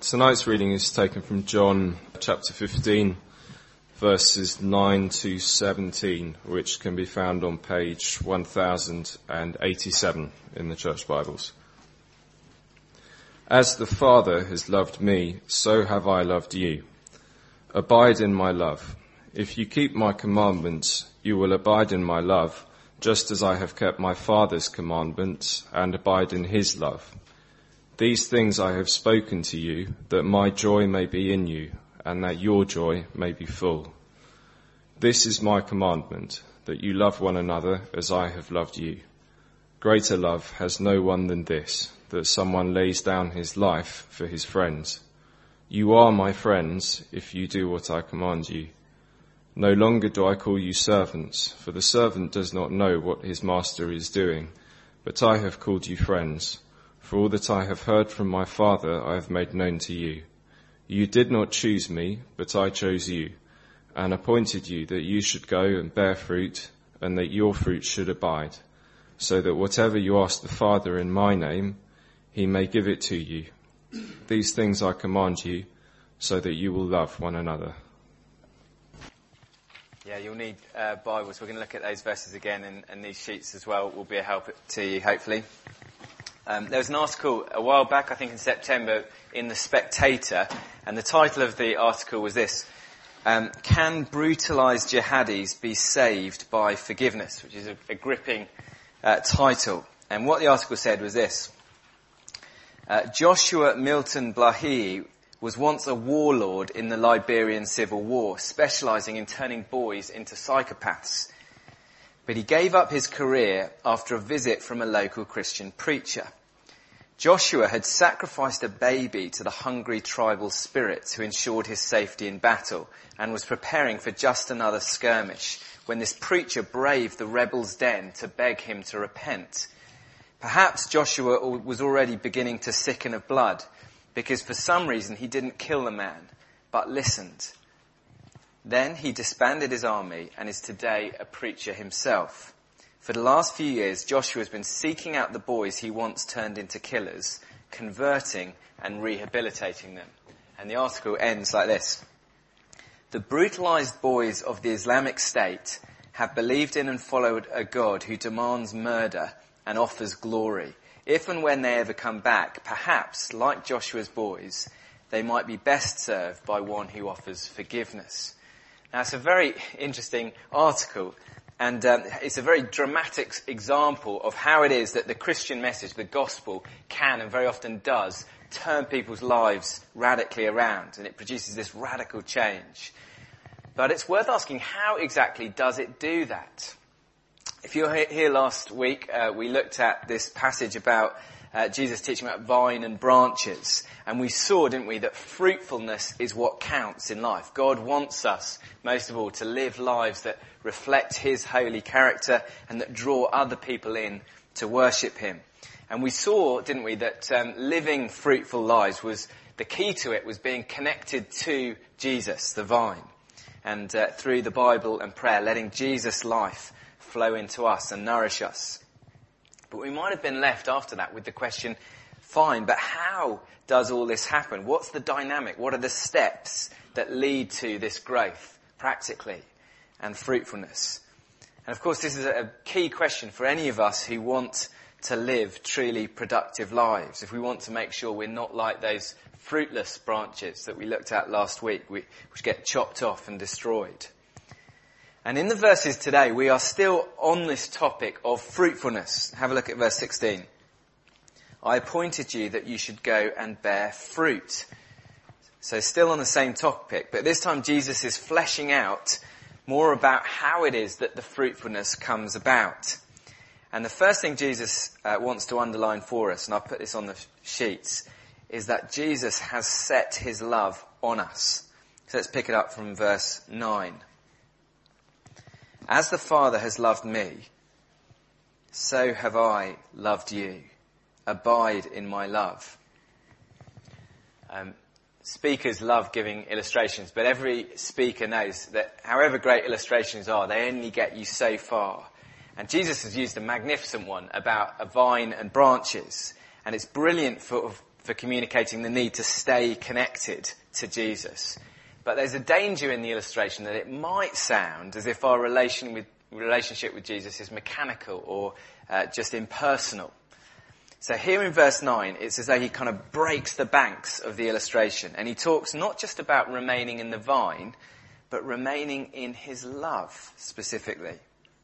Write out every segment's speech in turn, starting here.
Tonight's reading is taken from John chapter 15, verses 9 to 17, which can be found on page 1087 in the Church Bibles. As the Father has loved me, so have I loved you. Abide in my love. If you keep my commandments, you will abide in my love, just as I have kept my Father's commandments and abide in his love. These things I have spoken to you, that my joy may be in you, and that your joy may be full. This is my commandment, that you love one another as I have loved you. Greater love has no one than this, that someone lays down his life for his friends. You are my friends if you do what I command you. No longer do I call you servants, for the servant does not know what his master is doing, but I have called you friends. For all that I have heard from my Father I have made known to you. You did not choose me, but I chose you, and appointed you that you should go and bear fruit, and that your fruit should abide, so that whatever you ask the Father in my name, he may give it to you. These things I command you, so that you will love one another. Yeah, you'll need Bibles. We're going to look at those verses again, and these sheets as well will be a help to you, hopefully. There was an article a while back, I think in September, in The Spectator, and the title of the article was this: Can brutalised jihadis be saved by forgiveness? Which is a gripping title. And what the article said was this: Joshua Milton Blahi was once a warlord in the Liberian Civil War, specialising in turning boys into psychopaths. But he gave up his career after a visit from a local Christian preacher. Joshua had sacrificed a baby to the hungry tribal spirits who ensured his safety in battle, and was preparing for just another skirmish when this preacher braved the rebels' den to beg him to repent. Perhaps Joshua was already beginning to sicken of blood, because for some reason he didn't kill the man, but listened. Then he disbanded his army and is today a preacher himself. For the last few years, Joshua has been seeking out the boys he once turned into killers, converting and rehabilitating them. And the article ends like this: The brutalized boys of the Islamic State have believed in and followed a God who demands murder and offers glory. If and when they ever come back, perhaps, like Joshua's boys, they might be best served by one who offers forgiveness. Now, it's a very interesting article, and it's a very dramatic example of how it is that the Christian message, the gospel, can and very often does turn people's lives radically around, and it produces this radical change. But it's worth asking, how exactly does it do that? If you were here last week, we looked at this passage about Jesus teaching about vine and branches. And we saw, didn't we, that fruitfulness is what counts in life. God wants us, most of all, to live lives that reflect his holy character and that draw other people in to worship him. And we saw, didn't we, that living fruitful lives was, the key to it was being connected to Jesus, the vine. And through the Bible and prayer, letting Jesus' life flow into us and nourish us. But we might have been left after that with the question, fine, but how does all this happen? What's the dynamic? What are the steps that lead to this growth, practically, and fruitfulness? And of course, this is a key question for any of us who want to live truly productive lives. If we want to make sure we're not like those fruitless branches that we looked at last week, which get chopped off and destroyed. And in the verses today, we are still on this topic of fruitfulness. Have a look at verse 16. I appointed you that you should go and bear fruit. So still on the same topic, but this time Jesus is fleshing out more about how it is that the fruitfulness comes about. And the first thing Jesus wants to underline for us, and I'll put this on the sheets, is that Jesus has set his love on us. So let's pick it up from verse 9. As the Father has loved me, so have I loved you. Abide in my love. Speakers love giving illustrations, but every speaker knows that however great illustrations are, they only get you so far. And Jesus has used a magnificent one about a vine and branches. And it's brilliant for for communicating the need to stay connected to Jesus. But there's a danger in the illustration that it might sound as if our relationship with Jesus is mechanical or just impersonal. So here in verse 9, it's as though he kind of breaks the banks of the illustration. And he talks not just about remaining in the vine, but remaining in his love specifically.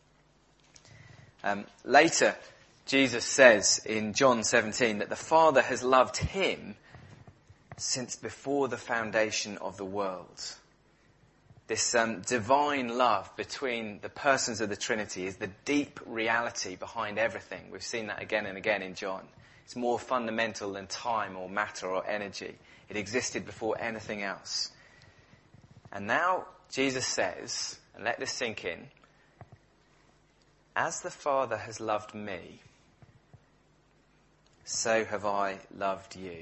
Later, Jesus says in John 17 that the Father has loved him since before the foundation of the world. This divine love between the persons of the Trinity is the deep reality behind everything. We've seen that again and again in John. It's more fundamental than time or matter or energy. It existed before anything else. And now Jesus says, and let this sink in, as the Father has loved me, so have I loved you.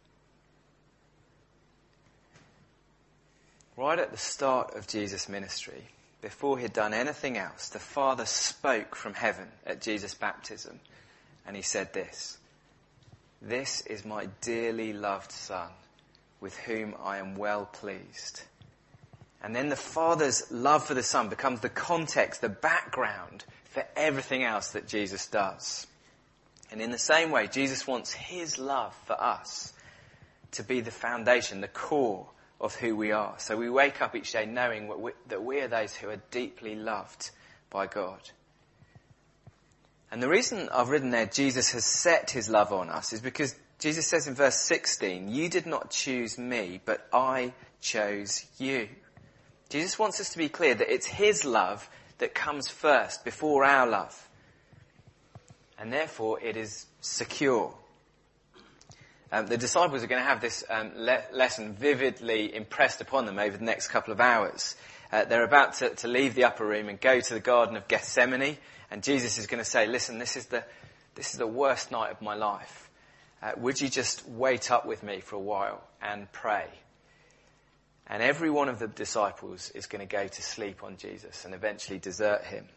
Right at the start of Jesus' ministry, before he'd done anything else, the Father spoke from heaven at Jesus' baptism, and he said this, "This is my dearly loved Son, with whom I am well pleased." And then the Father's love for the Son becomes the context, the background for everything else that Jesus does. And in the same way, Jesus wants his love for us to be the foundation, the core of who we are. So we wake up each day knowing that we are those who are deeply loved by God. And the reason I've written there, Jesus has set his love on us, is because Jesus says in verse 16, "You did not choose me, but I chose you." Jesus wants us to be clear that it's his love that comes first, before our love. And therefore it is secure. The disciples are going to have this lesson vividly impressed upon them over the next couple of hours. They're about to leave the upper room and go to the Garden of Gethsemane, and Jesus is going to say, "Listen, this is the worst night of my life. Would you just wait up with me for a while and pray?" And every one of the disciples is going to go to sleep on Jesus and eventually desert him.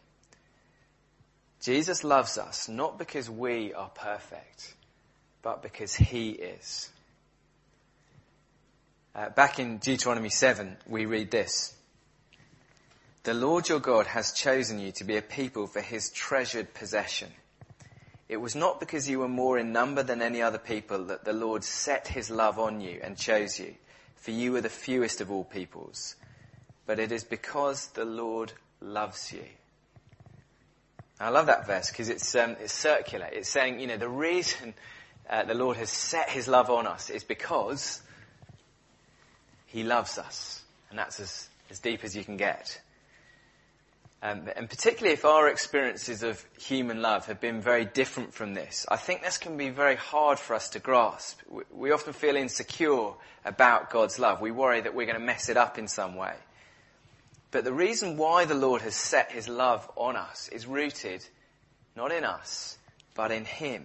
Jesus loves us not because we are perfect, but because he is. Back in Deuteronomy 7, we read this. "The Lord your God has chosen you to be a people for his treasured possession. It was not because you were more in number than any other people that the Lord set his love on you and chose you, for you were the fewest of all peoples. But it is because the Lord loves you." I love that verse because it's circular. It's saying, the reason the Lord has set his love on us is because he loves us. And that's as deep as you can get. And particularly if our experiences of human love have been very different from this, I think this can be very hard for us to grasp. We often feel insecure about God's love. We worry that we're going to mess it up in some way. But the reason why the Lord has set his love on us is rooted not in us, but in him.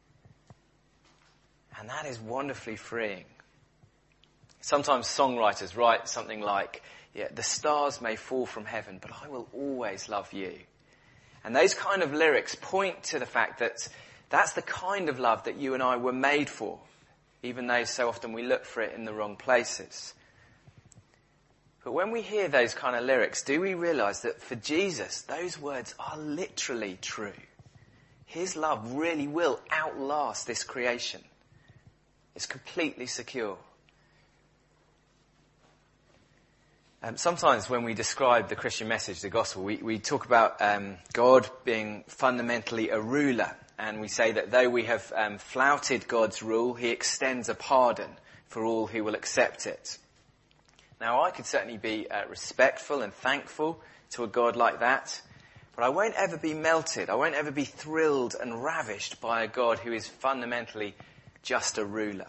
And that is wonderfully freeing. Sometimes songwriters write something like, "The stars may fall from heaven, but I will always love you." And those kind of lyrics point to the fact that that's the kind of love that you and I were made for, even though so often we look for it in the wrong places. But when we hear those kind of lyrics, do we realize that for Jesus, those words are literally true? His love really will outlast this creation. It's completely secure. Sometimes when we describe the Christian message, the gospel, we talk about God being fundamentally a ruler. And we say that though we have flouted God's rule, he extends a pardon for all who will accept it. Now, I could certainly be respectful and thankful to a God like that, but I won't ever be melted. I won't ever be thrilled and ravished by a God who is fundamentally just a ruler.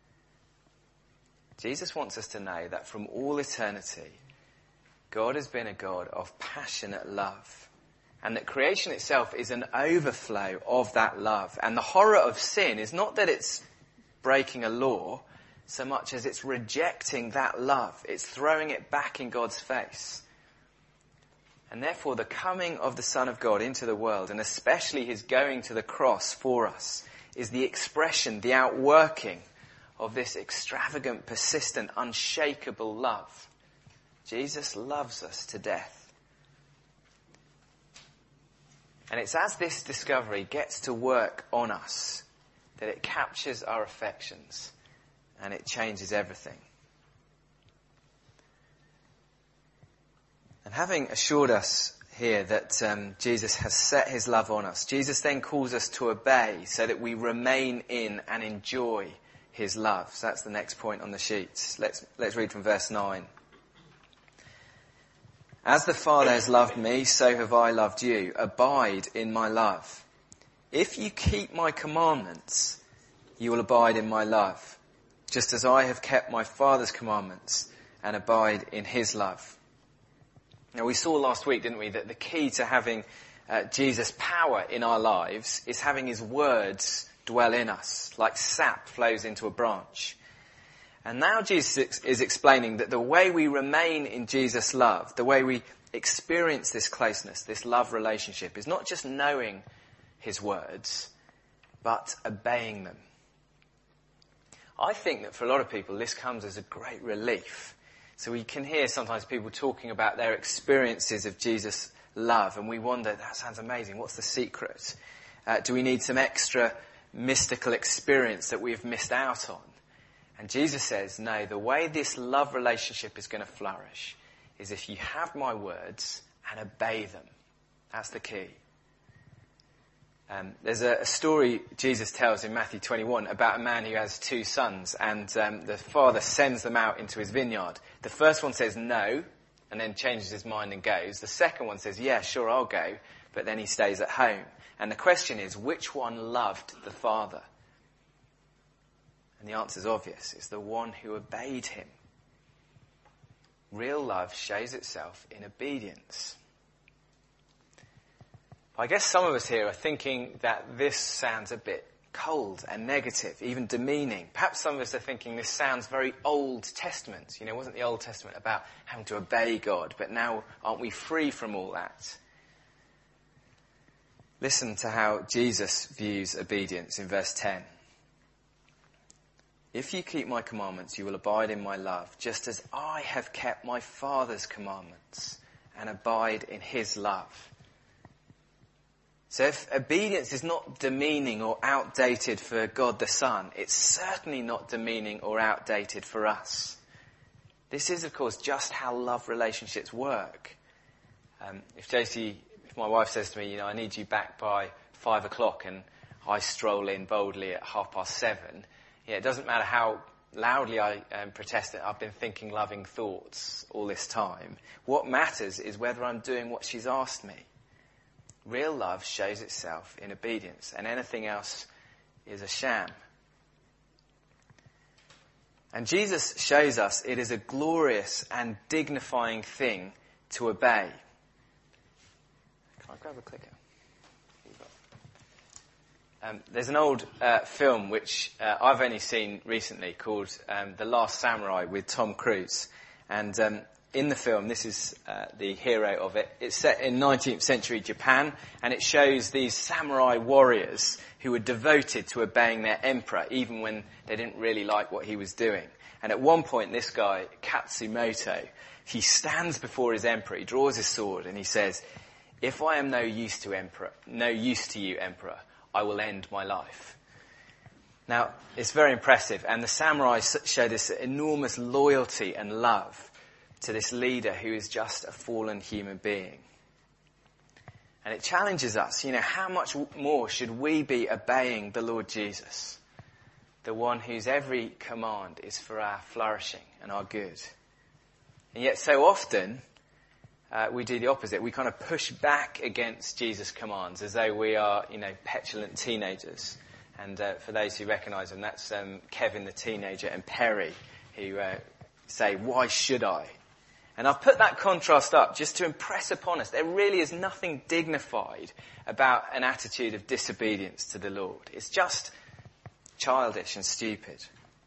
Jesus wants us to know that from all eternity, God has been a God of passionate love, and that creation itself is an overflow of that love. And the horror of sin is not that it's breaking a law, so much as it's rejecting that love. It's throwing it back in God's face. And therefore, the coming of the Son of God into the world, and especially his going to the cross for us, is the expression, the outworking of this extravagant, persistent, unshakable love. Jesus loves us to death. And it's as this discovery gets to work on us that it captures our affections and it changes everything. And having assured us here that Jesus has set his love on us, Jesus then calls us to obey so that we remain in and enjoy his love. So that's the next point on the sheets. Let's read from verse 9. As the Father has loved me, so have I loved you. Abide in my love. If you keep my commandments, you will abide in my love, just as I have kept my Father's commandments and abide in his love. Now, we saw last week, didn't we, that the key to having Jesus' power in our lives is having his words dwell in us, like sap flows into a branch. And now Jesus is explaining that the way we remain in Jesus' love, the way we experience this closeness, this love relationship, is not just knowing his words, but obeying them. I think that for a lot of people, this comes as a great relief. So we can hear sometimes people talking about their experiences of Jesus' love, and we wonder, that sounds amazing, what's the secret? Do we need some extra mystical experience that we've missed out on? And Jesus says, no, the way this love relationship is going to flourish is if you have my words and obey them. That's the key. There's a story Jesus tells in Matthew 21 about a man who has two sons, and the father sends them out into his vineyard. The first one says no, and then changes his mind and goes. The second one says, yeah, sure, I'll go, but then he stays at home. And the question is, which one loved the father? And the answer is obvious. It's the one who obeyed him. Real love shows itself in obedience. I guess some of us here are thinking that this sounds a bit cold and negative, even demeaning. Perhaps some of us are thinking this sounds very Old Testament. You know, wasn't the Old Testament about having to obey God? But now aren't we free from all that? Listen to how Jesus views obedience in verse 10. If you keep my commandments, you will abide in my love, just as I have kept my Father's commandments and abide in his love. So if obedience is not demeaning or outdated for God the Son, it's certainly not demeaning or outdated for us. This is, of course, just how love relationships work. If my wife says to me, you know, I need you back by 5 o'clock, and I stroll in boldly at 7:30, yeah, it doesn't matter how loudly I protest it. I've been thinking loving thoughts all this time. What matters is whether I'm doing what she's asked me. Real love shows itself in obedience, and anything else is a sham. And Jesus shows us it is a glorious and dignifying thing to obey. Can I grab a clicker? There's an old film which I've only seen recently called The Last Samurai with Tom Cruise. And in the film, this is the hero of it. It's set in 19th century Japan, and it shows these samurai warriors who were devoted to obeying their emperor, even when they didn't really like what he was doing. And at one point, this guy, Katsumoto, he stands before his emperor, he draws his sword, and he says, "If I am no use to you, emperor, I will end my life." Now, it's very impressive, and the samurai show this enormous loyalty and love to this leader who is just a fallen human being. And it challenges us, you know, how much more should we be obeying the Lord Jesus, the one whose every command is for our flourishing and our good. And yet so often we do the opposite. We kind of push back against Jesus' commands as though we are, you know, petulant teenagers. And for those who recognise them, that's Kevin the teenager and Perry who say, "Why should I?" And I've put that contrast up just to impress upon us there really is nothing dignified about an attitude of disobedience to the Lord. It's just childish and stupid.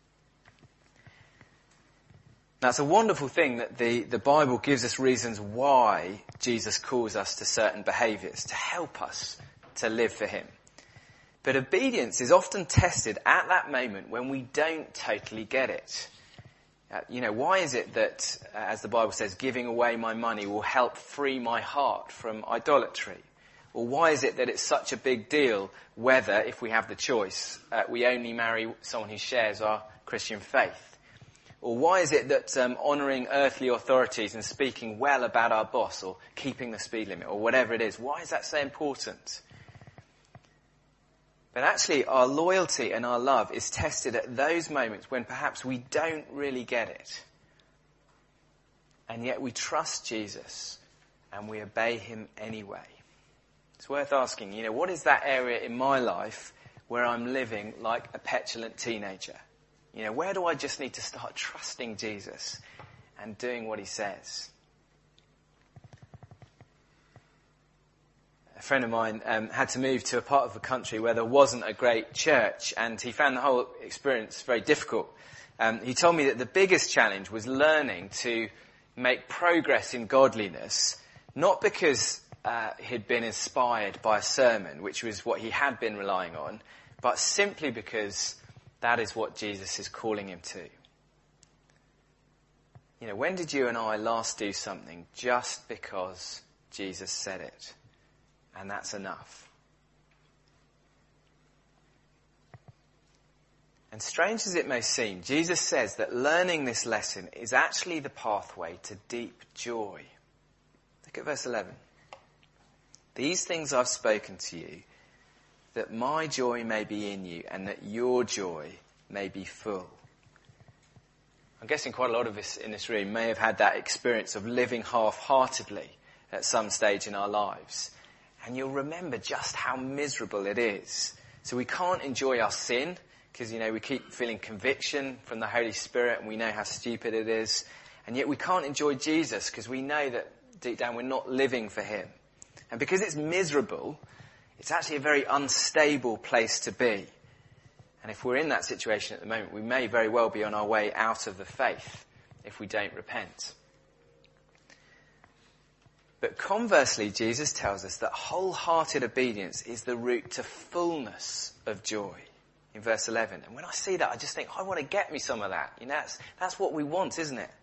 Now, it's a wonderful thing that the Bible gives us reasons why Jesus calls us to certain behaviours, to help us to live for him. But obedience is often tested at that moment when we don't totally get it. Why is it that, as the Bible says, giving away my money will help free my heart from idolatry? Or why is it that it's such a big deal whether, if we have the choice, we only marry someone who shares our Christian faith? Or why is it that honouring earthly authorities and speaking well about our boss or keeping the speed limit or whatever it is, why is that so important? But actually, our loyalty and our love is tested at those moments when perhaps we don't really get it. And yet we trust Jesus and we obey him anyway. It's worth asking, what is that area in my life where I'm living like a petulant teenager? Where do I just need to start trusting Jesus and doing what he says? A friend of mine had to move to a part of the country where there wasn't a great church, and he found the whole experience very difficult. He told me that the biggest challenge was learning to make progress in godliness, not because he'd been inspired by a sermon, which was what he had been relying on, but simply because that is what Jesus is calling him to. When did you and I last do something just because Jesus said it? And that's enough. And strange as it may seem, Jesus says that learning this lesson is actually the pathway to deep joy. Look at verse 11. These things I've spoken to you, that my joy may be in you and that your joy may be full. I'm guessing quite a lot of us in this room may have had that experience of living half-heartedly at some stage in our lives. And you'll remember just how miserable it is. So we can't enjoy our sin because, we keep feeling conviction from the Holy Spirit and we know how stupid it is. And yet we can't enjoy Jesus because we know that deep down we're not living for him. And because it's miserable, it's actually a very unstable place to be. And if we're in that situation at the moment, we may very well be on our way out of the faith if we don't repent. But conversely, Jesus tells us that wholehearted obedience is the route to fullness of joy in verse 11. And when I see that, I just think, I want to get me some of that. That's what we want, isn't it?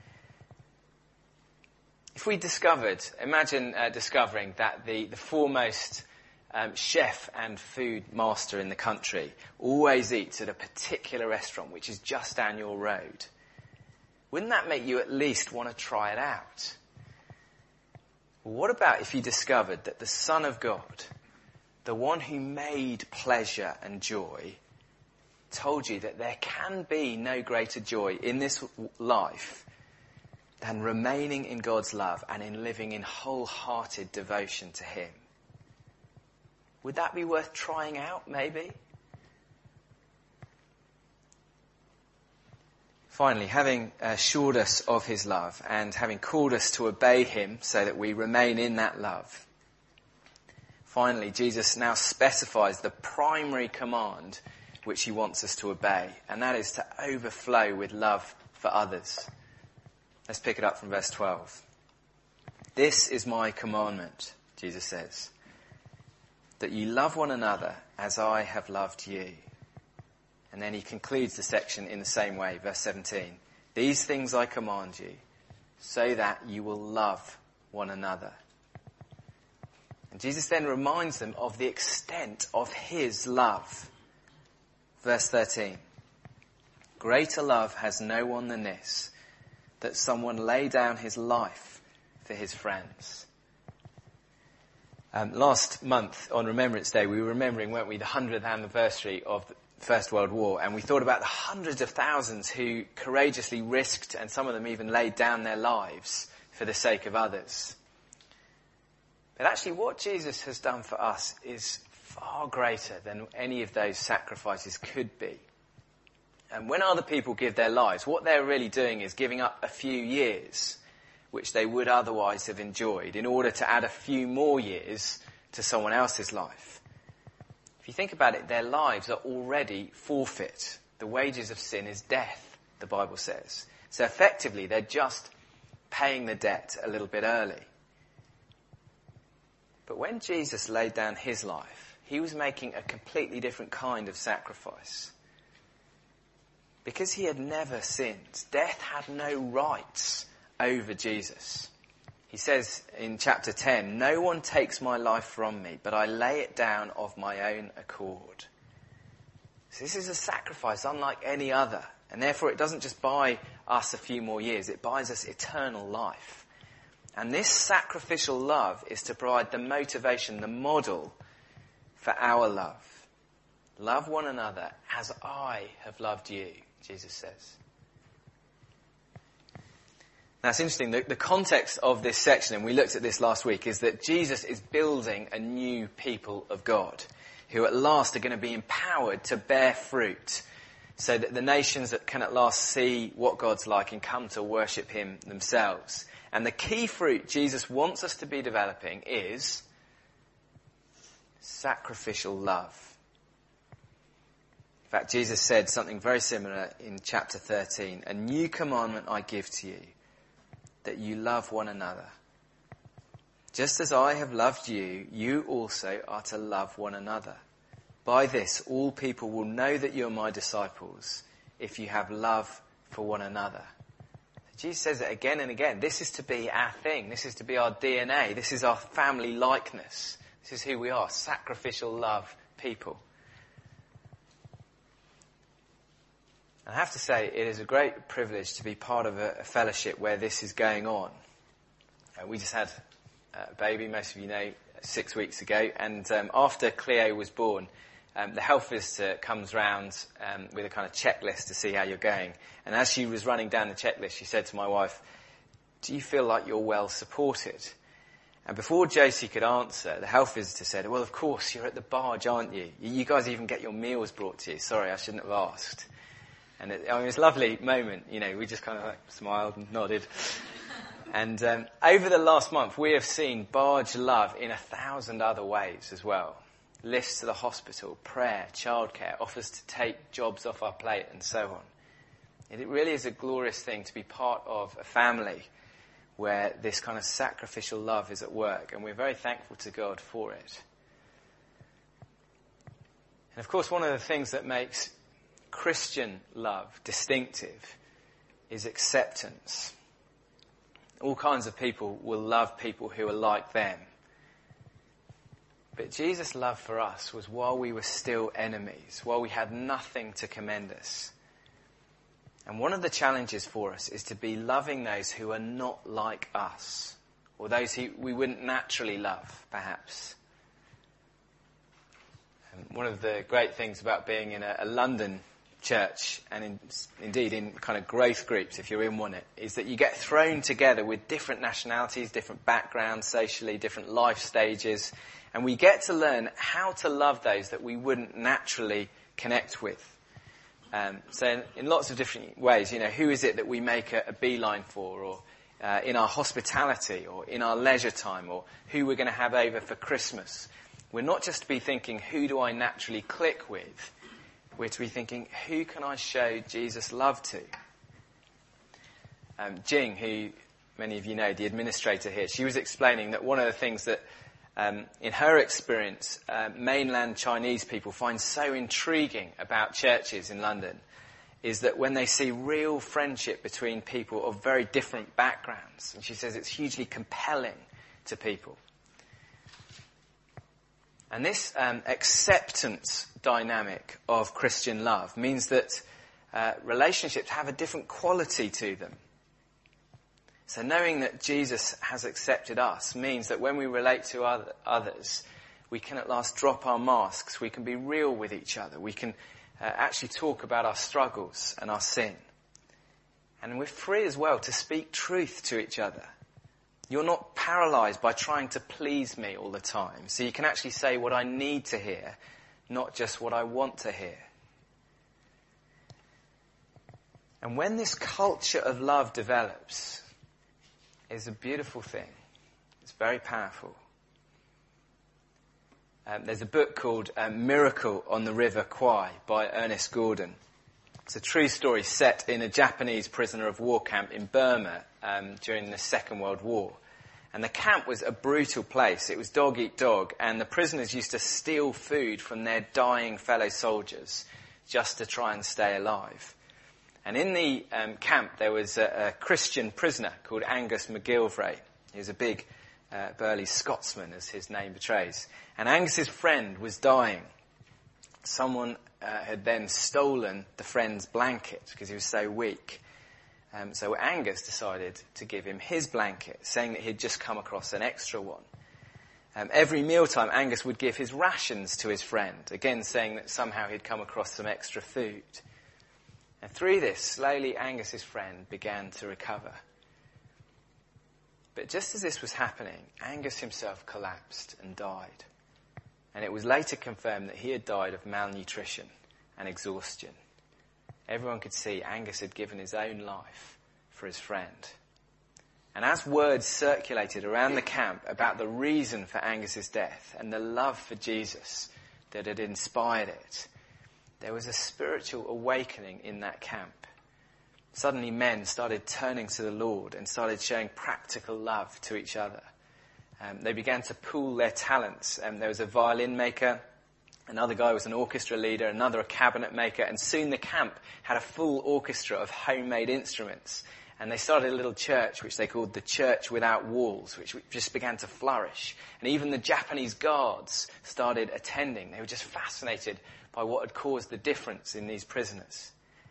If we imagine discovering that the foremost chef and food master in the country always eats at a particular restaurant which is just down your road. Wouldn't that make you at least want to try it out? What about if you discovered that the Son of God, the one who made pleasure and joy, told you that there can be no greater joy in this life than remaining in God's love and in living in wholehearted devotion to him? Would that be worth trying out, maybe? Finally, having assured us of his love and having called us to obey him so that we remain in that love, finally, Jesus now specifies the primary command which he wants us to obey, and that is to overflow with love for others. Let's pick it up from verse 12. This is my commandment, Jesus says, that you love one another as I have loved you. And then he concludes the section in the same way, verse 17. These things I command you, so that you will love one another. And Jesus then reminds them of the extent of his love. Verse 13. Greater love has no one than this, that someone lay down his life for his friends. Last month on Remembrance Day, we were remembering, weren't we, the 100th anniversary of the First World War, and we thought about the hundreds of thousands who courageously risked, and some of them even laid down their lives for the sake of others. But actually what Jesus has done for us is far greater than any of those sacrifices could be. And when other people give their lives, what they're really doing is giving up a few years which they would otherwise have enjoyed in order to add a few more years to someone else's life. If you think about it, their lives are already forfeit. The wages of sin is death, the Bible says. So effectively, they're just paying the debt a little bit early. But when Jesus laid down his life, he was making a completely different kind of sacrifice. Because he had never sinned, death had no rights over Jesus. He says in chapter 10, "No one takes my life from me, but I lay it down of my own accord." So this is a sacrifice unlike any other. And therefore it doesn't just buy us a few more years, it buys us eternal life. And this sacrificial love is to provide the motivation, the model for our love. Love one another as I have loved you, Jesus says. Now it's interesting, the context of this section, and we looked at this last week, is that Jesus is building a new people of God who at last are going to be empowered to bear fruit so that the nations that can at last see what God's like and come to worship him themselves. And the key fruit Jesus wants us to be developing is sacrificial love. In fact, Jesus said something very similar in chapter 13. "A new commandment I give to you, that you love one another. Just as I have loved you, you also are to love one another. By this, all people will know that you are my disciples, if you have love for one another." Jesus says it again and again. This is to be our thing. This is to be our DNA. This is our family likeness. This is who we are, sacrificial love people. And I have to say, it is a great privilege to be part of a fellowship where this is going on. We just had a baby, most of you know, 6 weeks ago. And after Cleo was born, the health visitor comes round with a kind of checklist to see how you're going. And as she was running down the checklist, she said to my wife, "Do you feel like you're well supported?" And before Josie could answer, the health visitor said, "Well, of course, you're at the barge, aren't you? You guys even get your meals brought to you. Sorry, I shouldn't have asked." And it was a lovely moment. You know, we just kind of smiled and nodded. And over the last month, we have seen barge love in 1,000 other ways as well. Lifts to the hospital, prayer, childcare, offers to take jobs off our plate, and so on. And it really is a glorious thing to be part of a family where this kind of sacrificial love is at work, and we're very thankful to God for it. And of course, one of the things that makes Christian love distinctive is acceptance. All kinds of people will love people who are like them. But Jesus' love for us was while we were still enemies, while we had nothing to commend us. And one of the challenges for us is to be loving those who are not like us, or those who we wouldn't naturally love, perhaps. And one of the great things about being in a London church, and indeed in kind of growth groups, if you're in one, is that you get thrown together with different nationalities, different backgrounds socially, different life stages, and we get to learn how to love those that we wouldn't naturally connect with. So in lots of different ways, you know, who is it that we make a beeline for, or in our hospitality, or in our leisure time, or who we're going to have over for Christmas. We're not just to be thinking, who do I naturally click with? We're to be thinking, who can I show Jesus' love to? Jing, who many of you know, the administrator here, she was explaining that one of the things that, in her experience, mainland Chinese people find so intriguing about churches in London is that when they see real friendship between people of very different backgrounds, and she says it's hugely compelling to people. And this acceptance dynamic of Christian love means that relationships have a different quality to them. So knowing that Jesus has accepted us means that when we relate to others, we can at last drop our masks. We can be real with each other. We can actually talk about our struggles and our sin. And we're free as well to speak truth to each other. You're not paralyzed by trying to please me all the time. So you can actually say what I need to hear, not just what I want to hear. And when this culture of love develops, it's a beautiful thing. It's very powerful. There's a book called Miracle on the River Kwai by Ernest Gordon. It's a true story set in a Japanese prisoner of war camp in Burma during the Second World War. And the camp was a brutal place. It was dog eat dog, and the prisoners used to steal food from their dying fellow soldiers just to try and stay alive. And in the camp there was a Christian prisoner called Angus MacGillivray. He was a big burly Scotsman, as his name betrays. And Angus's friend was dying. Someone had then stolen the friend's blanket because he was so weak. So Angus decided to give him his blanket, saying that he'd just come across an extra one. Every mealtime, Angus would give his rations to his friend, again saying that somehow he'd come across some extra food. And through this, slowly Angus's friend began to recover. But just as this was happening, Angus himself collapsed and died. And it was later confirmed that he had died of malnutrition and exhaustion. Everyone could see Angus had given his own life for his friend. And as words circulated around the camp about the reason for Angus's death and the love for Jesus that had inspired it, there was a spiritual awakening in that camp. Suddenly men started turning to the Lord and started showing practical love to each other. They began to pool their talents. There was a violin maker, another guy was an orchestra leader, another a cabinet maker, and soon the camp had a full orchestra of homemade instruments. And they started a little church which they called the Church Without Walls, which just began to flourish. And even the Japanese guards started attending. They were just fascinated by what had caused the difference in these prisoners.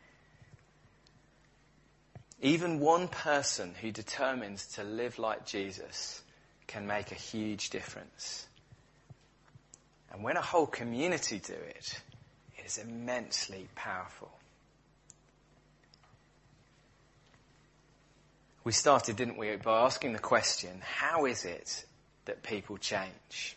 Even one person who determines to live like Jesus can make a huge difference. And when a whole community do it, it is immensely powerful. We started, didn't we, by asking the question, how is it that people change?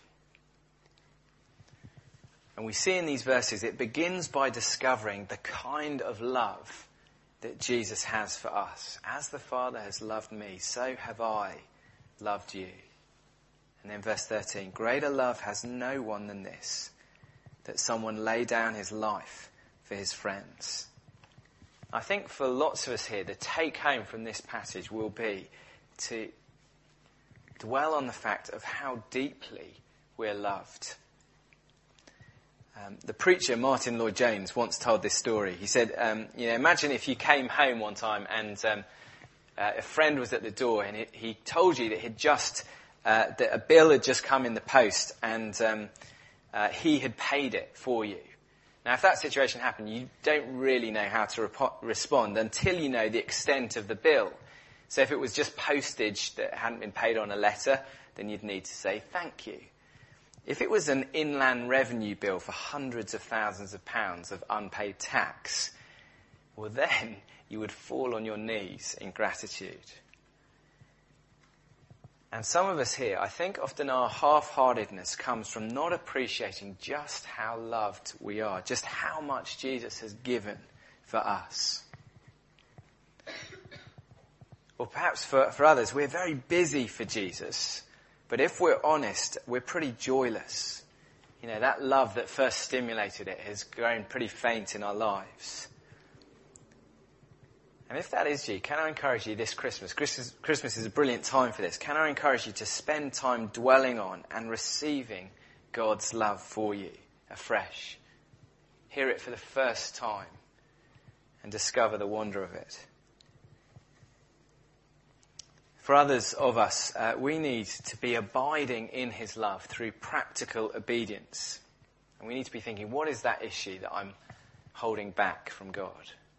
And we see in these verses, it begins by discovering the kind of love that Jesus has for us. As the Father has loved me, so have I loved you. And then verse 13, greater love has no one than this, that someone lay down his life for his friends. I think for lots of us here, the take home from this passage will be to dwell on the fact of how deeply we're loved. The preacher, Martin Lloyd-Jones, once told this story. He said, imagine if you came home one time and a friend was at the door and he told you that that a bill had just come in the post and he had paid it for you. Now, if that situation happened, you don't really know how to respond until you know the extent of the bill. So if it was just postage that hadn't been paid on a letter, then you'd need to say thank you. If it was an inland revenue bill for hundreds of thousands of pounds of unpaid tax, well then you would fall on your knees in gratitude. And some of us here, I think often our half-heartedness comes from not appreciating just how loved we are, just how much Jesus has given for us. Or perhaps for others, we're very busy for Jesus, but if we're honest, we're pretty joyless. That love that first stimulated it has grown pretty faint in our lives. And if that is you, can I encourage you this Christmas? Christmas is a brilliant time for this. Can I encourage you to spend time dwelling on and receiving God's love for you afresh? Hear it for the first time and discover the wonder of it. For others of us, we need to be abiding in his love through practical obedience. And we need to be thinking, what is that issue that I'm holding back from God?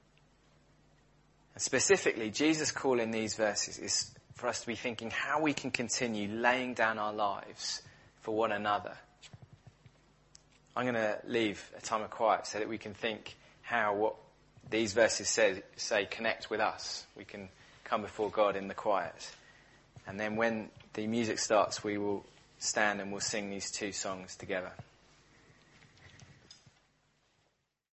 And specifically, Jesus' call in these verses is for us to be thinking how we can continue laying down our lives for one another. I'm going to leave a time of quiet so that we can think how what these verses say connect with us. We can come before God in the quiet. And then when the music starts, we will stand and we'll sing these two songs together.